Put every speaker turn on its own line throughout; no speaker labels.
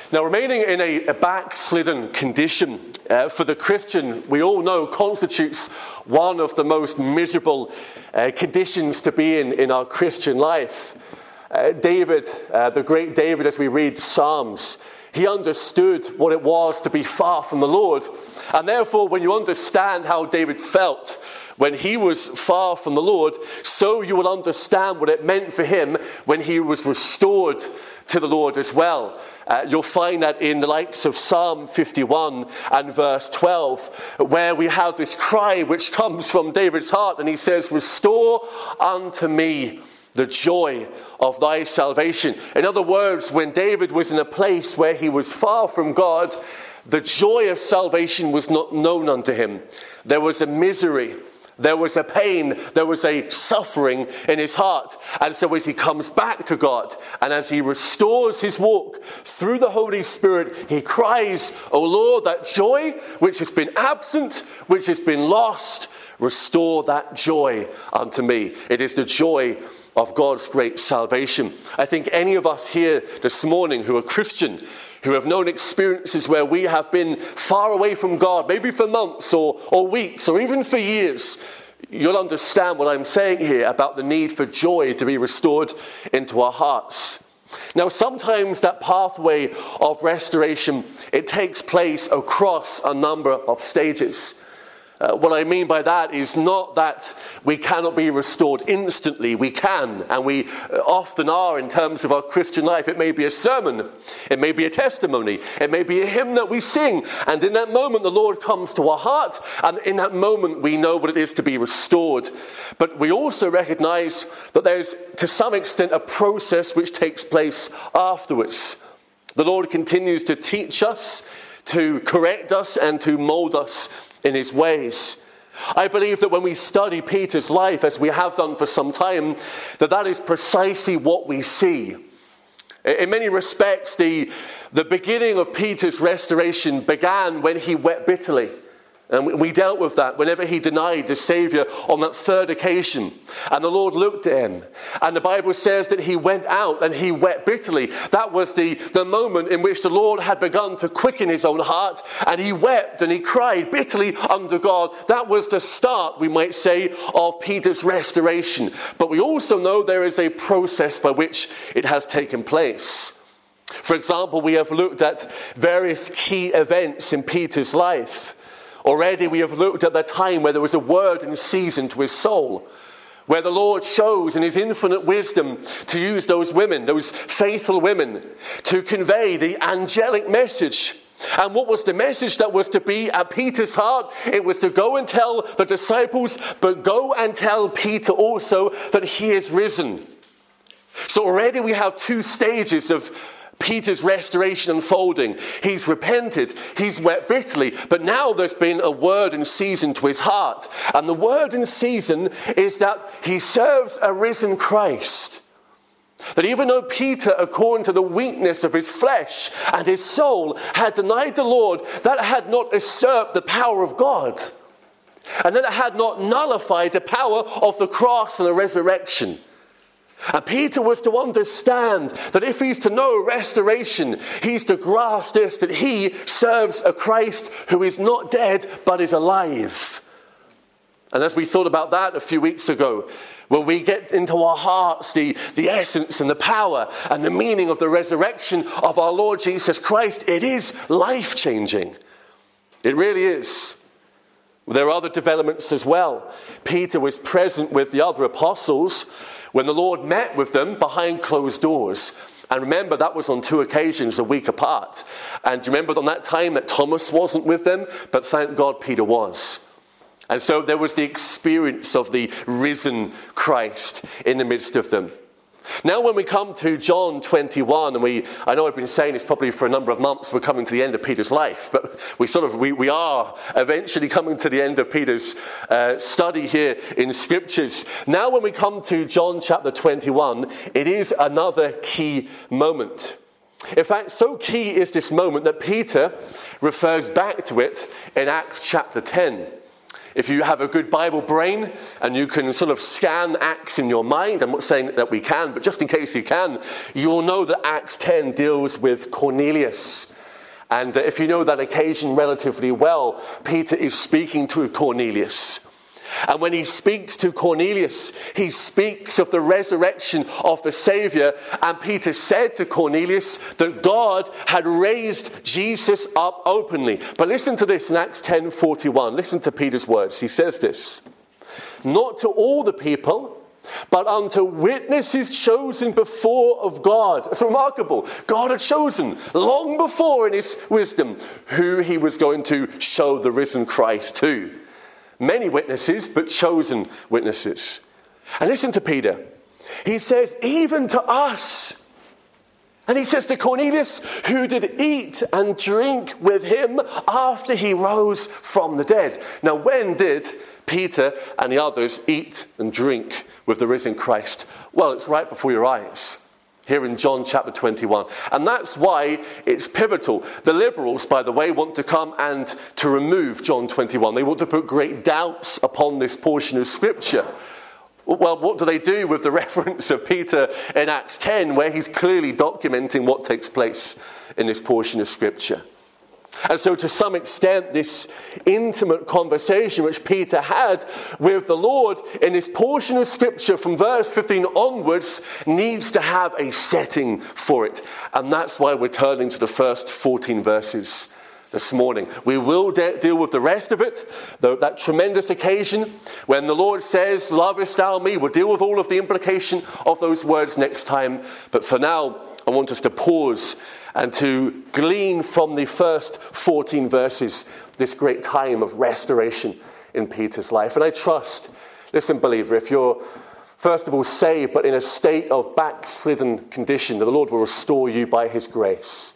Now, remaining in a backslidden condition for the Christian, we all know, constitutes one of the most miserable conditions to be in our Christian life. David, the great David, as we read Psalms, he understood what it was to be far from the Lord. And therefore, when you understand how David felt when he was far from the Lord, so you will understand what it meant for him when he was restored to the Lord as well. You'll find that in the likes of Psalm 51 and verse 12, where we have this cry which comes from David's heart, and he says, "Restore unto me the joy of thy salvation." In other words, when David was in a place where he was far from God, the joy of salvation was not known unto him. There was a misery, there was a pain, there was a suffering in his heart. And so as he comes back to God, and as he restores his walk through the Holy Spirit, he cries, "O Lord, that joy which has been absent, which has been lost, restore that joy unto me." It is the joy of God's great salvation. I think any of us here this morning who are Christian, who have known experiences where we have been far away from God, maybe for months or weeks or even for years, you'll understand what I'm saying here about the need for joy to be restored into our hearts. Now, sometimes that pathway of restoration, it takes place across a number of stages. What I mean by that is not that we cannot be restored instantly. We can, and we often are in terms of our Christian life. It may be a sermon, it may be a testimony, it may be a hymn that we sing, and in that moment the Lord comes to our heart, and in that moment we know what it is to be restored. But we also recognize that there's, to some extent, a process which takes place afterwards. The Lord continues to teach us, to correct us, and to mold us in his ways. I believe that when we study Peter's life, as we have done for some time, that is precisely what we see. In many respects, the beginning of Peter's restoration began when he wept bitterly. And we dealt with that whenever he denied the Savior on that third occasion. And the Lord looked at him. And the Bible says that he went out and he wept bitterly. That was the moment in which the Lord had begun to quicken his own heart. And he wept and he cried bitterly unto God. That was the start, we might say, of Peter's restoration. But we also know there is a process by which it has taken place. For example, we have looked at various key events in Peter's life. Already we have looked at the time where there was a word in season to his soul, where the Lord chose in his infinite wisdom to use those women, those faithful women, to convey the angelic message. And what was the message that was to be at Peter's heart? It was to go and tell the disciples, but go and tell Peter also that he is risen. So already we have two stages of Peter's restoration unfolding. He's repented, he's wept bitterly, but now there's been a word in season to his heart. And the word in season is that he serves a risen Christ. That even though Peter, according to the weakness of his flesh and his soul, had denied the Lord, that had not usurped the power of God. And that it had not nullified the power of the cross and the resurrection. And Peter was to understand that if he's to know restoration, he's to grasp this, that he serves a Christ who is not dead but is alive. And as we thought about that a few weeks ago, when we get into our hearts the essence and the power and the meaning of the resurrection of our Lord Jesus Christ, it is life-changing. It really is. There are other developments as well. Peter was present with the other apostles when the Lord met with them behind closed doors. And remember, that was on two occasions a week apart. And do you remember on that time that Thomas wasn't with them? But thank God Peter was. And so there was the experience of the risen Christ in the midst of them. Now when we come to John 21, and I know I've been saying this probably for a number of months, we're coming to the end of Peter's life, but we are eventually coming to the end of Peter's study here in Scriptures. Now when we come to John chapter 21, it is another key moment. In fact, so key is this moment that Peter refers back to it in Acts chapter 10. If you have a good Bible brain and you can sort of scan Acts in your mind, I'm not saying that we can, but just in case you can, you'll know that Acts 10 deals with Cornelius. And if you know that occasion relatively well, Peter is speaking to Cornelius. And when he speaks to Cornelius, he speaks of the resurrection of the Savior. And Peter said to Cornelius that God had raised Jesus up openly. But listen to this in Acts 10:41. Listen to Peter's words. He says this: "Not to all the people, but unto witnesses chosen before of God." It's remarkable. God had chosen long before in his wisdom who he was going to show the risen Christ to. Many witnesses, but chosen witnesses. And listen to Peter. He says, even to us. And he says to Cornelius, who did eat and drink with him after he rose from the dead. Now, when did Peter and the others eat and drink with the risen Christ? Well, it's right before your eyes. Here in John chapter 21. And that's why it's pivotal. The liberals, by the way, want to come and to remove John 21. They want to put great doubts upon this portion of Scripture. Well, what do they do with the reference of Peter in Acts 10, where he's clearly documenting what takes place in this portion of Scripture? And so to some extent, this intimate conversation which Peter had with the Lord in this portion of Scripture from verse 15 onwards needs to have a setting for it. And that's why we're turning to the first 14 verses this morning. We will deal with the rest of it, that tremendous occasion when the Lord says, "Lovest thou me?" We'll deal with all of the implication of those words next time. But for now, I want us to pause and to glean from the first 14 verses this great time of restoration in Peter's life. And I trust, listen, believer, if you're first of all saved but in a state of backslidden condition, that the Lord will restore you by his grace.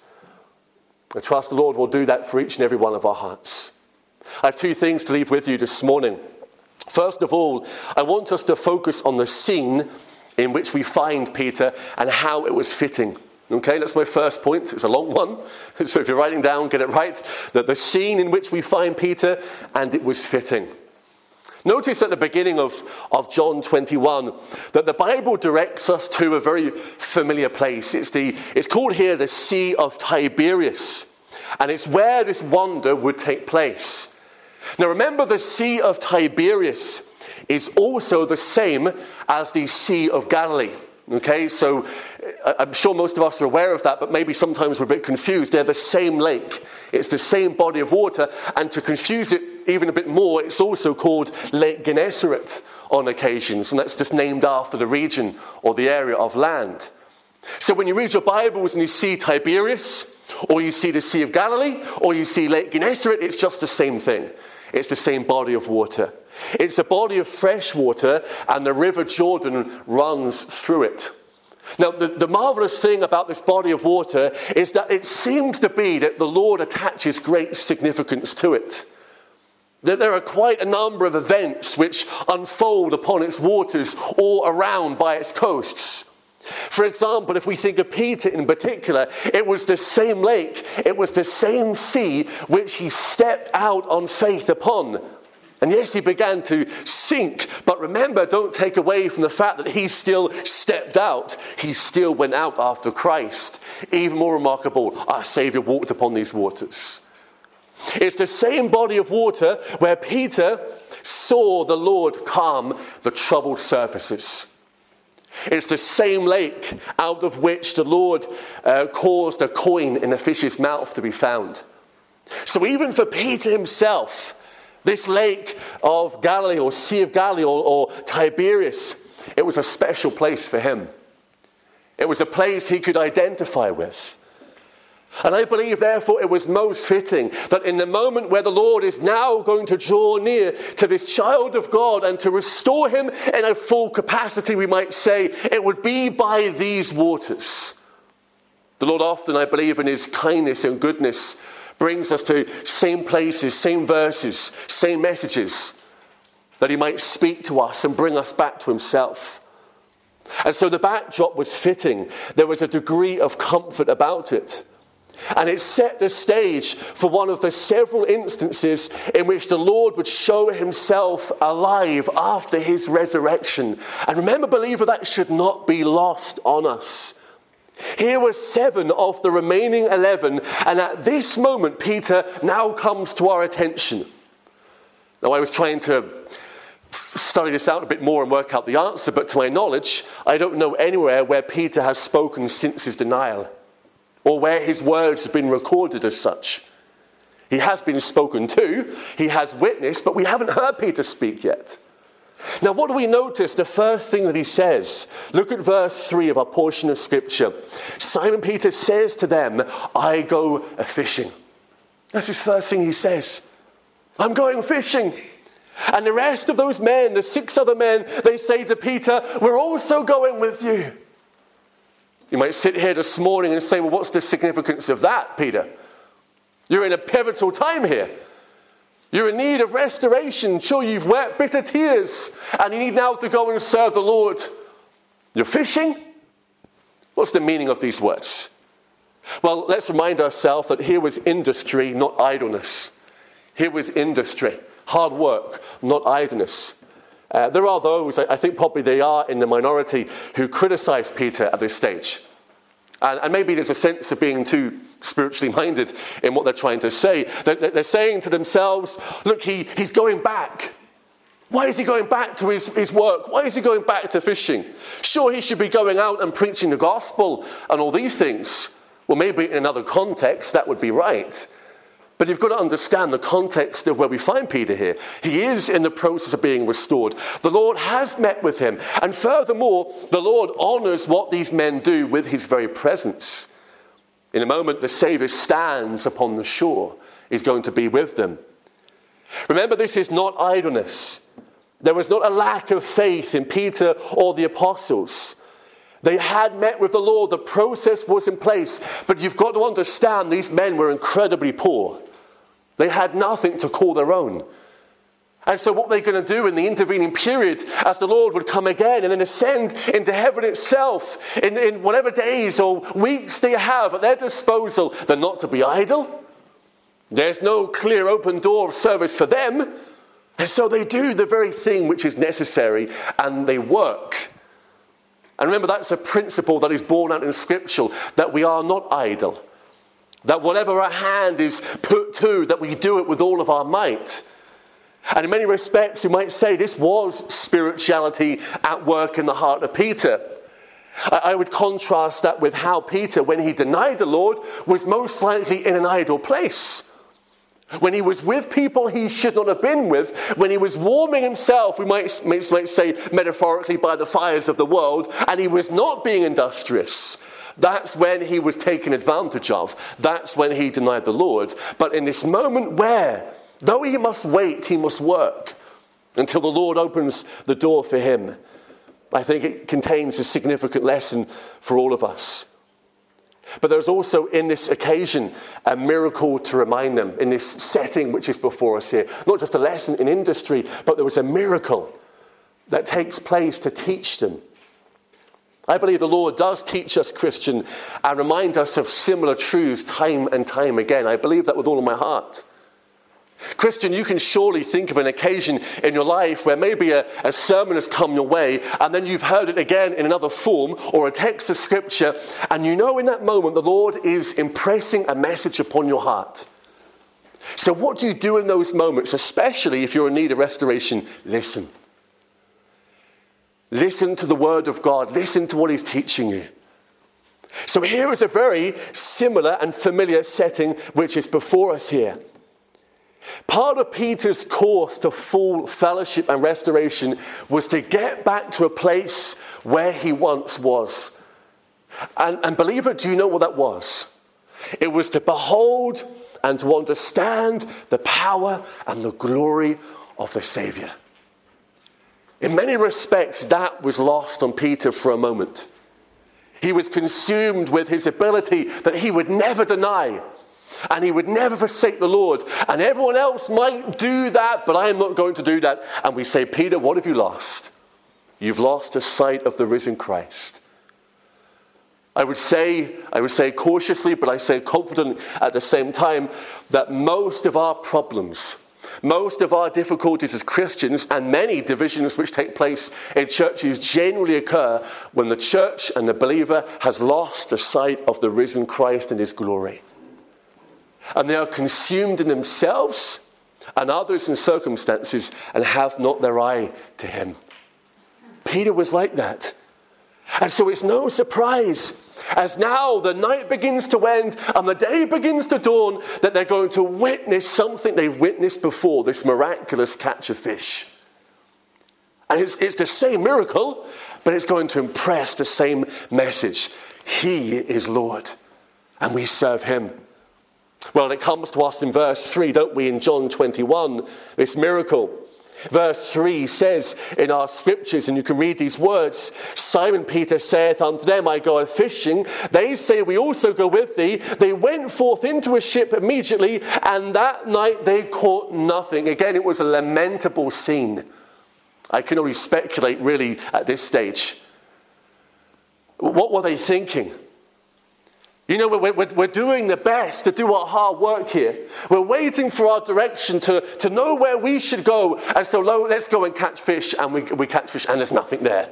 I trust the Lord will do that for each and every one of our hearts. I have two things to leave with you this morning. First of all, I want us to focus on the scene in which we find Peter and how it was fitting. Okay, that's my first point. It's a long one. So if you're writing down, get it right. That the scene in which we find Peter, and it was fitting. Notice at the beginning of John 21 that the Bible directs us to a very familiar place. It's called here the Sea of Tiberias. And it's where this wonder would take place. Now remember, the Sea of Tiberias is also the same as the Sea of Galilee. Okay, so I'm sure most of us are aware of that, but maybe sometimes we're a bit confused. They're the same lake. It's the same body of water. And to confuse it even a bit more, it's also called Lake Gennesaret on occasions. And that's just named after the region or the area of land. So when you read your Bibles and you see Tiberias, or you see the Sea of Galilee, or you see Lake Gennesaret, it's just the same thing. It's the same body of water. It's a body of fresh water, and the river Jordan runs through it. Now, the marvelous thing about this body of water is that it seems to be that the Lord attaches great significance to it. That there are quite a number of events which unfold upon its waters all around by its coasts. For example, if we think of Peter in particular, it was the same lake, it was the same sea which he stepped out on faith upon. And yes, he began to sink, but remember, don't take away from the fact that he still stepped out. He still went out after Christ. Even more remarkable, our Saviour walked upon these waters. It's the same body of water where Peter saw the Lord calm the troubled surfaces. It's the same lake out of which the Lord caused a coin in a fish's mouth to be found. So even for Peter himself, this lake of Galilee or Sea of Galilee or Tiberias, it was a special place for him. It was a place he could identify with. And I believe, therefore, it was most fitting that in the moment where the Lord is now going to draw near to this child of God and to restore him in a full capacity, we might say, it would be by these waters. The Lord often, I believe, in his kindness and goodness, brings us to same places, same verses, same messages, that he might speak to us and bring us back to himself. And so the backdrop was fitting. There was a degree of comfort about it. And it set the stage for one of the several instances in which the Lord would show himself alive after his resurrection. And remember, believer, that should not be lost on us. Here were 7 of the remaining 11, and at this moment, Peter now comes to our attention. Now, I was trying to study this out a bit more and work out the answer, but to my knowledge, I don't know anywhere where Peter has spoken since his denial, or where his words have been recorded as such. He has been spoken to, he has witnessed, but we haven't heard Peter speak yet. Now, what do we notice? The first thing that he says, look at verse 3 of our portion of Scripture. Simon Peter says to them, I go a-fishing. That's his first thing he says. I'm going fishing. And the rest of those men, the 6 other men, they say to Peter, we're also going with you. You might sit here this morning and say, well, what's the significance of that, Peter? You're in a pivotal time here. You're in need of restoration. Sure, you've wept bitter tears, and you need now to go and serve the Lord. You're fishing? What's the meaning of these words? Well, let's remind ourselves that here was industry, not idleness. Here was industry, hard work, not idleness. There are those, I think probably they are in the minority, who criticize Peter at this stage. And maybe there's a sense of being too spiritually minded in what they're trying to say. They're saying to themselves, look, he's going back. Why is he going back to his work? Why is he going back to fishing? Sure, he should be going out and preaching the gospel and all these things. Well, maybe in another context that would be right. But you've got to understand the context of where we find Peter here. He is in the process of being restored. The Lord has met with him. And furthermore, the Lord honors what these men do with his very presence. In a moment, the Savior stands upon the shore. He's going to be with them. Remember, this is not idleness. There was not a lack of faith in Peter or the apostles. They had met with the Lord. The process was in place. But you've got to understand, these men were incredibly poor. They had nothing to call their own. And so what they're going to do in the intervening period, as the Lord would come again and then ascend into heaven itself, in whatever days or weeks they have at their disposal, they're not to be idle. There's no clear open door of service for them. And so they do the very thing which is necessary, and they work. And remember, that's a principle that is borne out in Scripture, that we are not idle. That whatever our hand is put to, that we do it with all of our might. And in many respects, you might say this was spirituality at work in the heart of Peter. I would contrast that with how Peter, when he denied the Lord, was most likely in an idle place. When he was with people he should not have been with, when he was warming himself, we might say metaphorically, by the fires of the world, and he was not being industrious, that's when he was taken advantage of. That's when he denied the Lord. But in this moment where, though he must wait, he must work until the Lord opens the door for him, I think it contains a significant lesson for all of us. But there's also in this occasion a miracle to remind them in this setting which is before us here. Not just a lesson in industry, but there was a miracle that takes place to teach them. I believe the Lord does teach us, Christian, and remind us of similar truths time and time again. I believe that with all of my heart. Christian, you can surely think of an occasion in your life where maybe a sermon has come your way, and then you've heard it again in another form or a text of Scripture, and you know in that moment the Lord is impressing a message upon your heart. So what do you do in those moments, especially if you're in need of restoration? Listen. Listen to the Word of God. Listen to what He's teaching you. So here is a very similar and familiar setting which is before us here. Part of Peter's course to full fellowship and restoration was to get back to a place where he once was. And believer, do you know what that was? It was to behold and to understand the power and the glory of the Savior. In many respects, that was lost on Peter for a moment. He was consumed with his ability that he would never deny, and he would never forsake the Lord. And everyone else might do that, but I'm not going to do that. And we say, Peter, what have you lost? You've lost the sight of the risen Christ. I would say cautiously, but I say confident at the same time, that most of our problems, most of our difficulties as Christians, and many divisions which take place in churches generally occur when the church and the believer has lost the sight of the risen Christ and his glory. And they are consumed in themselves and others in circumstances and have not their eye to him. Peter was like that. And so it's no surprise, as now the night begins to end and the day begins to dawn, that they're going to witness something they've witnessed before, this miraculous catch of fish. And it's the same miracle, but it's going to impress the same message. He is Lord, and we serve him. Well, it comes to us in verse 3, don't we, in John 21, this miracle. Verse 3 says in our scriptures, and you can read these words, Simon Peter saith unto them, I go a-fishing. They say, we also go with thee. They went forth into a ship immediately, and that night they caught nothing. Again, it was a lamentable scene. I can only speculate really at this stage. What were they thinking? You know, we're doing the best to do our hard work here. We're waiting for our direction to know where we should go. And so let's go and catch fish. And we catch fish and there's nothing there.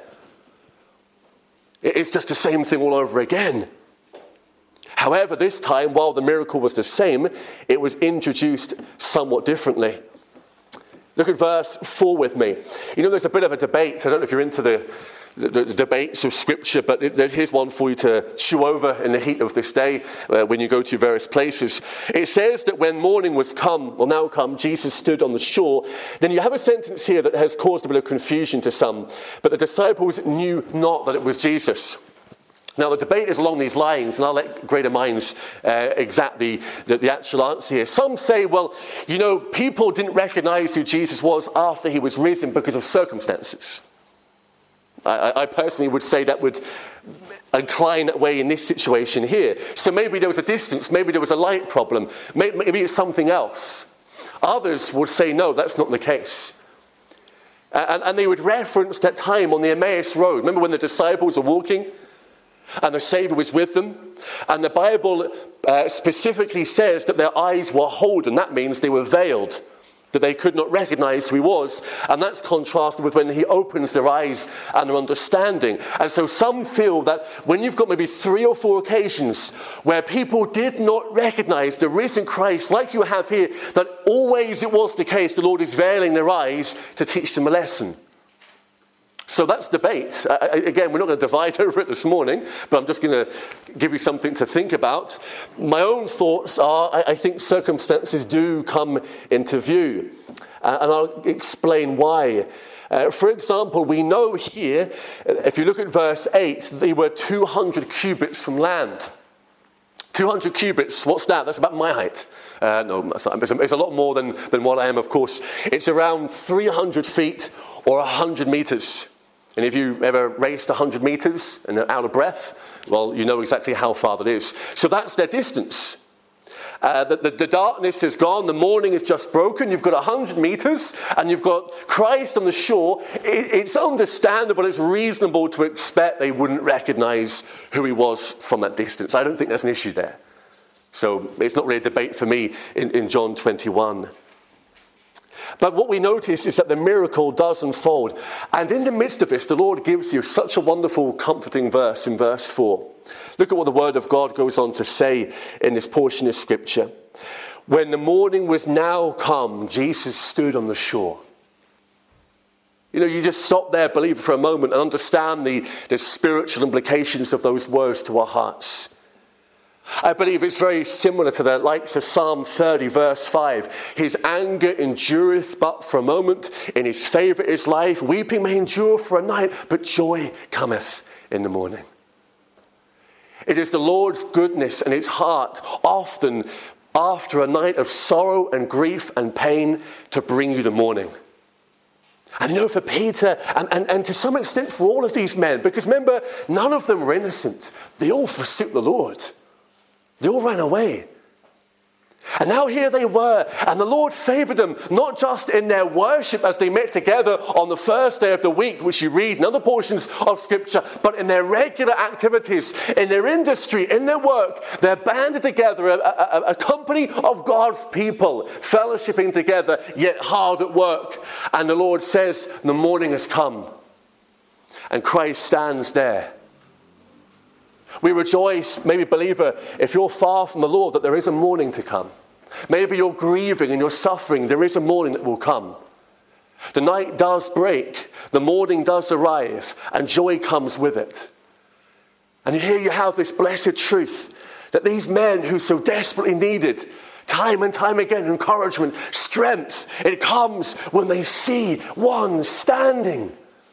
It's just the same thing all over again. However, this time, while the miracle was the same, it was introduced somewhat differently. Look at verse 4 with me. You know, there's a bit of a debate. I don't know if you're into the debates of Scripture, but here's one for you to chew over in the heat of this day when you go to various places. It says that when morning was now come, Jesus stood on the shore. Then you have a sentence here that has caused a bit of confusion to some. But the disciples knew not that it was Jesus. Now, the debate is along these lines, and I'll let greater minds exact the actual answer here. Some say, well, you know, people didn't recognize who Jesus was after he was risen because of circumstances. I personally would say that would incline that way in this situation here. So maybe there was a distance, maybe there was a light problem, maybe it's something else. Others would say, no, that's not the case. And they would reference that time on the Emmaus Road. Remember when the disciples were walking and the Savior was with them? And the Bible specifically says that their eyes were holden. That means they were veiled, that they could not recognize who he was. And that's contrasted with when he opens their eyes and their understanding. And so some feel that when you've got maybe 3 or 4 occasions where people did not recognize the risen Christ, like you have here, that always it was the case, the Lord is veiling their eyes to teach them a lesson. So that's debate. Again, we're not going to divide over it this morning, but I'm just going to give you something to think about. My own thoughts are, I think circumstances do come into view. And I'll explain why. For example, we know here, if you look at verse 8, they were 200 cubits from land. 200 cubits, what's that? That's about my height. No, that's not. It's a lot more than what I am, of course. It's around 300 feet or 100 meters. And if you ever raced 100 meters and are out of breath, well, you know exactly how far that is. So that's their distance. The darkness is gone. The morning is just broken. You've got 100 meters and you've got Christ on the shore. It's understandable, it's reasonable to expect they wouldn't recognize who he was from that distance. I don't think there's an issue there. So it's not really a debate for me in John 21. But what we notice is that the miracle does unfold. And in the midst of this, the Lord gives you such a wonderful, comforting verse in verse 4. Look at what the Word of God goes on to say in this portion of Scripture. When the morning was now come, Jesus stood on the shore. You know, you just stop there, believer, for a moment and understand the spiritual implications of those words to our hearts. I believe it's very similar to the likes of Psalm 30, verse 5. His anger endureth but for a moment. In his favour is life. Weeping may endure for a night, but joy cometh in the morning. It is the Lord's goodness and his heart, often after a night of sorrow and grief and pain, to bring you the morning. And you know, for Peter, and to some extent for all of these men, because remember, none of them were innocent. They all forsook the Lord. They all ran away. And now here they were, and the Lord favored them, not just in their worship as they met together on the first day of the week, which you read in other portions of Scripture, but in their regular activities, in their industry, in their work. They're banded together, a company of God's people, fellowshipping together, yet hard at work. And the Lord says, the morning has come. And Christ stands there. We rejoice, maybe believer, if you're far from the Lord, that there is a morning to come. Maybe you're grieving and you're suffering, there is a morning that will come. The night does break, the morning does arrive, and joy comes with it. And here you have this blessed truth, that these men who so desperately needed time and time again encouragement, strength, it comes when they see one standing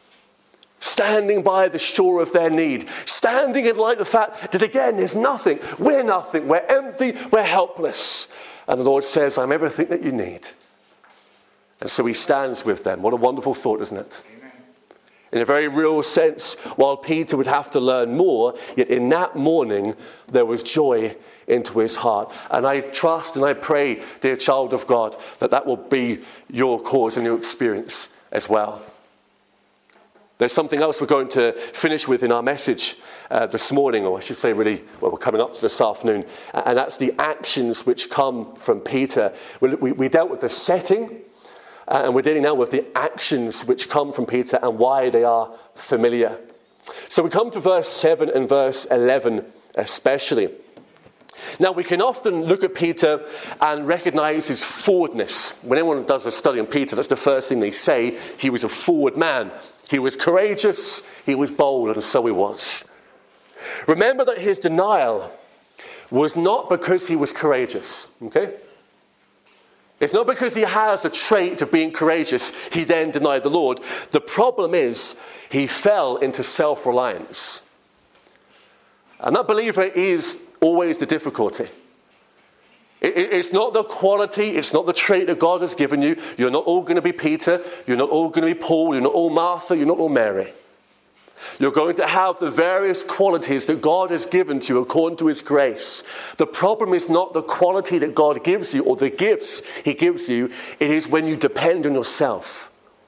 by the shore of their need, standing in light of the fact that again there's nothing, we're empty, we're helpless. And the Lord says, I'm everything that you need. And so he stands with them. What a wonderful thought, isn't it? Amen. In a very real sense, while Peter would have to learn more, yet in that morning there was joy into his heart. And I trust and I pray, dear child of God, that will be your cause and your experience as well. There's something else we're going to finish with in our message this morning, or I should say really, well, we're coming up to this afternoon, and that's the actions which come from Peter. We dealt with the setting, and we're dealing now with the actions which come from Peter and why they are familiar. So we come to verse 7 and verse 11 especially. Now, we can often look at Peter and recognize his forwardness. When anyone does a study on Peter, that's the first thing they say. He was a forward man. He was courageous, he was bold, and so he was. Remember that his denial was not because he was courageous, okay? It's not because he has a trait of being courageous, he then denied the Lord. The problem is, he fell into self-reliance. And that, believer, is always the difficulty. It's not the quality, it's not the trait that God has given you. You're not all going to be Peter, you're not all going to be Paul, you're not all Martha, you're not all Mary. You're going to have the various qualities that God has given to you according to his grace. The problem is not the quality that God gives you or the gifts he gives you. It is when you depend on yourself.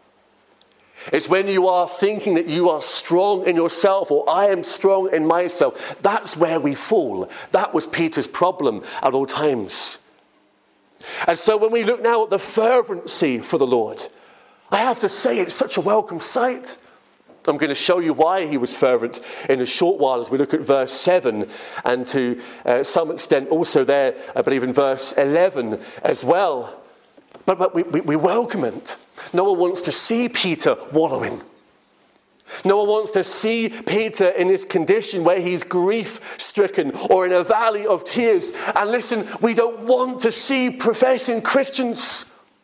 It's when you are thinking that you are strong in yourself, or I am strong in myself. That's where we fall. That was Peter's problem at all times. And so when we look now at the fervency for the Lord, I have to say it's such a welcome sight. I'm going to show you why he was fervent in a short while as we look at verse 7 and to some extent also there, I believe, in verse 11 as well. But we welcome it. No one wants to see Peter wallowing. No one wants to see Peter in this condition where he's grief-stricken or in a valley of tears. And listen, we don't want to see professing Christians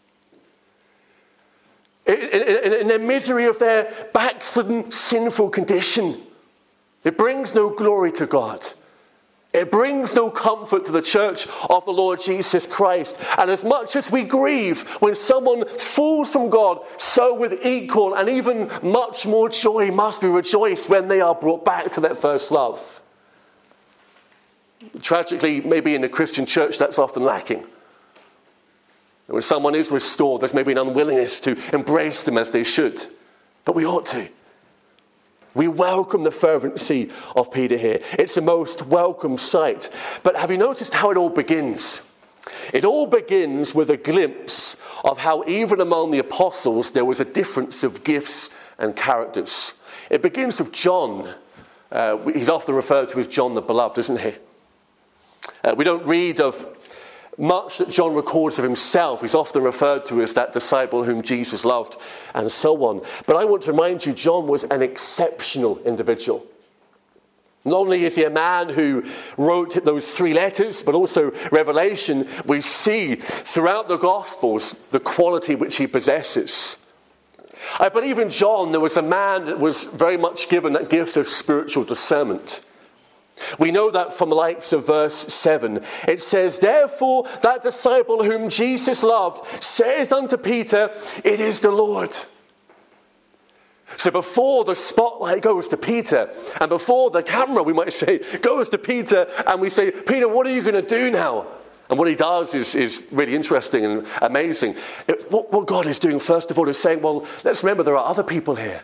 in the misery of their backslidden, sinful condition. It brings no glory to God. It brings no comfort to the church of the Lord Jesus Christ. And as much as we grieve when someone falls from God, so with equal and even much more joy must we rejoice when they are brought back to that first love. Tragically, maybe in the Christian church, that's often lacking. When someone is restored, there's maybe an unwillingness to embrace them as they should. But we ought to. We welcome the fervency of Peter here. It's a most welcome sight. But have you noticed how it all begins? It all begins with a glimpse of how even among the apostles there was a difference of gifts and characters. It begins with John. He's often referred to as John the Beloved, isn't he? We don't read of much that John records of himself. He's often referred to as that disciple whom Jesus loved and so on. But I want to remind you, John was an exceptional individual. Not only is he a man who wrote those 3 letters, but also Revelation, we see throughout the Gospels the quality which he possesses. I believe in John there was a man that was very much given that gift of spiritual discernment. We know that from the likes of verse 7. It says, "Therefore that disciple whom Jesus loved saith unto Peter, It is the Lord." So before the spotlight goes to Peter, and before the camera, we might say, goes to Peter, and we say, "Peter, what are you going to do now?" And what he does is really interesting and amazing. What God is doing, first of all, is saying, well, let's remember there are other people here.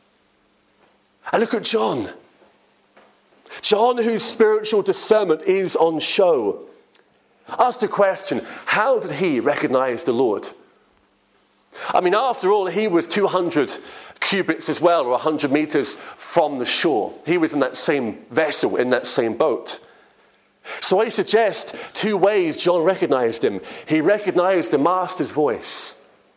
And look at John. John, whose spiritual discernment is on show, asked the question, how did he recognize the Lord? I mean, after all, he was 200 cubits as well, or 100 meters from the shore. He was in that same vessel, in that same boat. So I suggest two ways John recognized him. He recognized the Master's voice.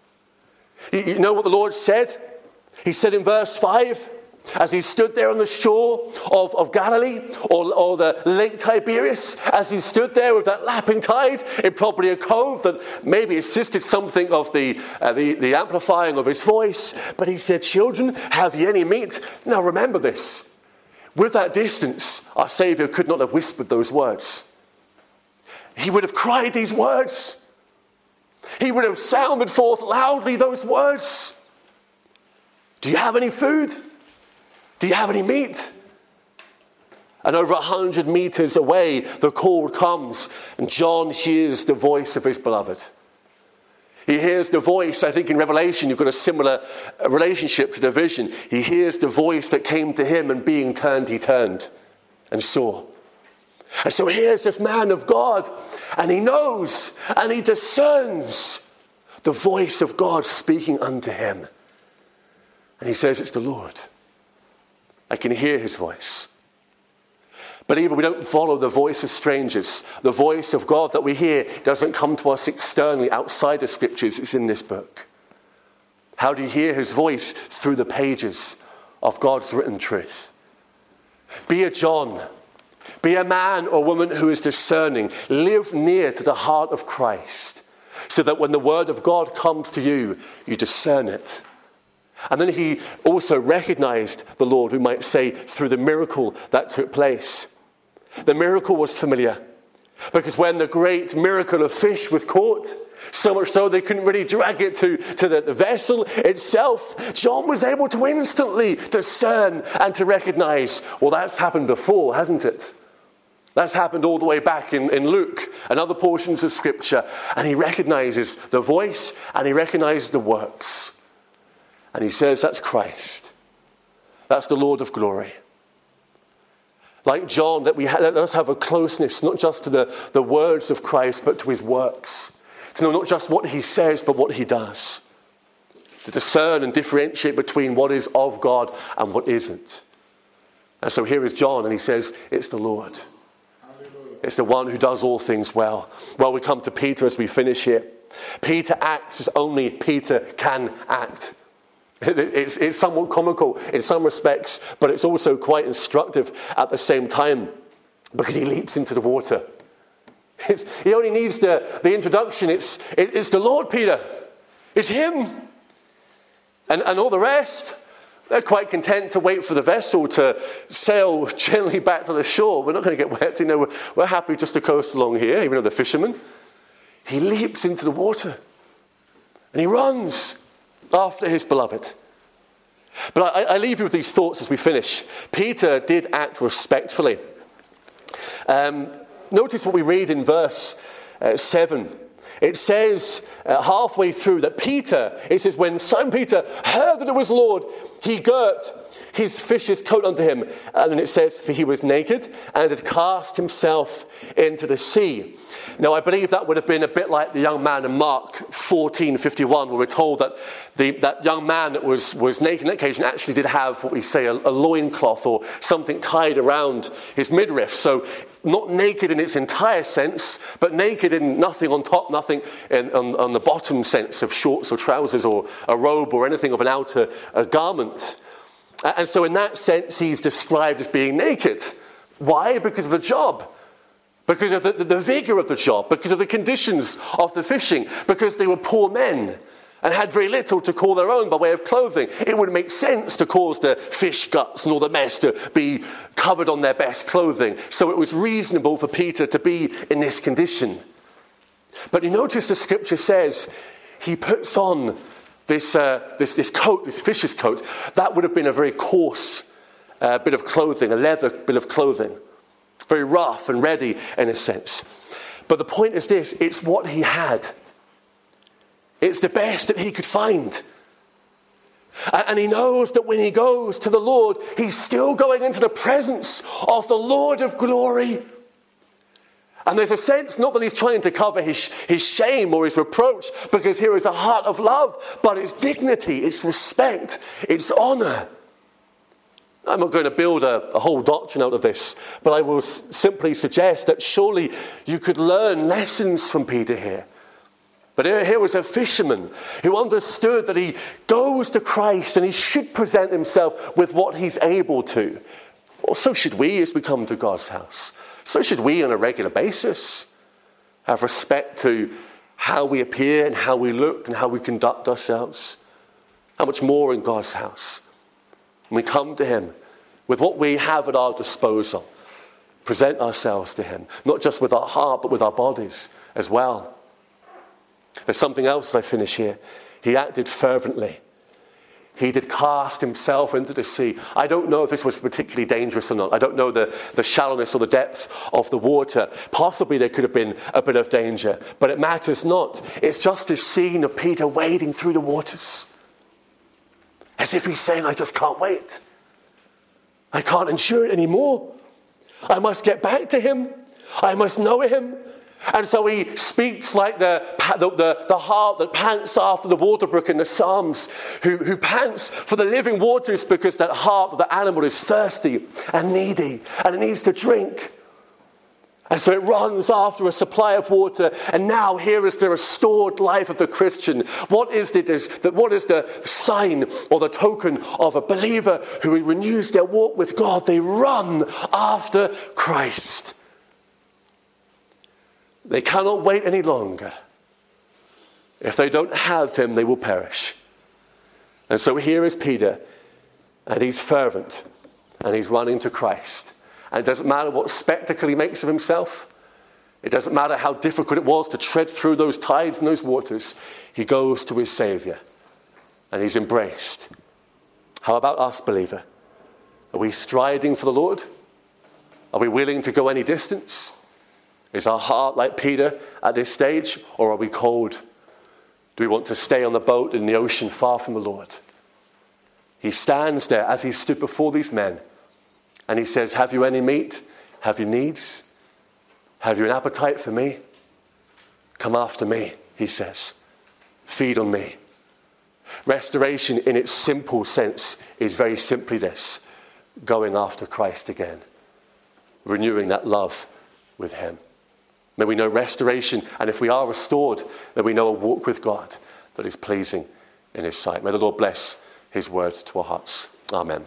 You know what the Lord said? He said in verse 5, as he stood there on the shore of Galilee, or the Lake Tiberias, as he stood there with that lapping tide in probably a cove that maybe assisted something of the amplifying of his voice. But he said, children, have ye any meat? Now remember this. With that distance, our Saviour could not have whispered those words. He would have cried these words. He would have sounded forth loudly those words. Do you have any food? Do you have any meat? And over 100 meters away, the call comes, and John hears the voice of his beloved. He hears the voice. I think in Revelation, you've got a similar relationship to the vision. He hears the voice that came to him, and being turned, he turned and saw. And so here's this man of God, and he knows and he discerns the voice of God speaking unto him. And he says, it's the Lord. I can hear his voice. But even we don't follow the voice of strangers. The voice of God that we hear doesn't come to us externally outside the scriptures. It's in this book. How do you hear his voice? Through the pages of God's written truth. Be a John. Be a man or woman who is discerning. Live near to the heart of Christ, so that when the word of God comes to you, you discern it. And then he also recognized the Lord, we might say, through the miracle that took place. The miracle was familiar, because when the great miracle of fish was caught, so much so they couldn't really drag it to the vessel itself, John was able to instantly discern and to recognize, well, that's happened before, hasn't it? That's happened all the way back in Luke and other portions of Scripture. And he recognizes the voice and he recognizes the works. And he says, that's Christ. That's the Lord of glory. Like John, let us have a closeness, not just to the words of Christ, but to his works. To know not just what he says, but what he does. To discern and differentiate between what is of God and what isn't. And so here is John, and he says, it's the Lord. Hallelujah. It's the one who does all things well. Well, we come to Peter as we finish here. Peter acts as only Peter can act. It's somewhat comical in some respects, but it's also quite instructive at the same time, because he leaps into the water. He only needs the introduction. It's the Lord, Peter. It's him. And all the rest, they're quite content to wait for the vessel to sail gently back to the shore. We're not going to get wet. We're happy just to coast along here, even though they're fishermen. He leaps into the water. And he runs after his beloved. But I leave you with these thoughts as we finish. Peter did act respectfully. Notice what we read in verse 7. It says halfway through that Peter, it says, when Simon Peter heard that it was Lord, he girt his fish's coat unto him. And then it says, for he was naked and had cast himself into the sea. Now, I believe that would have been a bit like the young man in Mark 14:51, where we're told that that young man that was naked on that occasion actually did have what we say a loincloth or something tied around his midriff. So not naked in its entire sense, but naked in nothing on top, nothing on the bottom sense of shorts or trousers or a robe or anything of an outer garment. And so in that sense, he's described as being naked. Why? Because of the job. Because of the vigor of the job. Because of the conditions of the fishing. Because they were poor men and had very little to call their own by way of clothing. It would make sense to cause the fish guts and all the mess to be covered on their best clothing. So it was reasonable for Peter to be in this condition. But you notice the scripture says he puts on this coat, this fish's coat. That would have been a very coarse bit of clothing, a leather bit of clothing. Very rough and ready in a sense. But the point is this, it's what he had. It's the best that he could find. And he knows that when he goes to the Lord, he's still going into the presence of the Lord of glory. And there's a sense, not that he's trying to cover his shame or his reproach, because here is a heart of love, but it's dignity, it's respect, it's honor. I'm not going to build a whole doctrine out of this, but I will simply suggest that surely you could learn lessons from Peter here. But here was a fisherman who understood that he goes to Christ and he should present himself with what he's able to. Well, so should we as we come to God's house. So should we on a regular basis have respect to how we appear and how we look and how we conduct ourselves. How much more in God's house. When we come to him with what we have at our disposal, present ourselves to him, not just with our heart, but with our bodies as well. There's something else as I finish here. He acted fervently. He did cast himself into the sea. I don't know if this was particularly dangerous or not. I don't know the shallowness or the depth of the water. Possibly there could have been a bit of danger, but it matters not. It's just this scene of Peter wading through the waters. As if he's saying, I just can't wait. I can't endure it anymore. I must get back to him. I must know him. And so he speaks like the hart that pants after the water brook in the Psalms, who pants for the living waters because that hart, the animal, is thirsty and needy and it needs to drink. And so it runs after a supply of water, and now here is the restored life of the Christian. What is the sign or the token of a believer who renews their walk with God? They run after Christ. They cannot wait any longer. If they don't have him, they will perish. And so here is Peter, and he's fervent, and he's running to Christ. And it doesn't matter what spectacle he makes of himself. It doesn't matter how difficult it was to tread through those tides and those waters. He goes to his Savior, and he's embraced. How about us, believer? Are we striding for the Lord? Are we willing to go any distance? Is our heart like Peter at this stage, or are we cold? Do we want to stay on the boat in the ocean far from the Lord? He stands there as he stood before these men, and he says, have you any meat? Have you needs? Have you an appetite for me? Come after me, he says. Feed on me. Restoration in its simple sense is very simply this: going after Christ again, renewing that love with him. May we know restoration, and if we are restored, may we know a walk with God that is pleasing in his sight. May the Lord bless his word to our hearts. Amen.